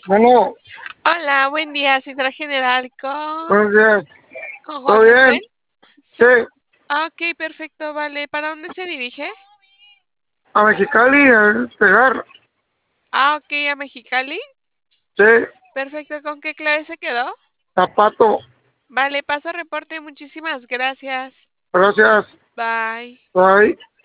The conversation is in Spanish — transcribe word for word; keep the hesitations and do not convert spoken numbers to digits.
Bueno, Hola, buen día, Central General con, buenos días. con Juan ¿Todo Manuel. bien? Sí, Sí. Ah, ok, perfecto, vale. ¿Para dónde se dirige? a Mexicali a despegar. Ah, ok, a Mexicali. Sí, Perfecto, ¿con qué clave se quedó? zapato. Vale, paso reporte, muchísimas gracias. Gracias. Bye. Bye.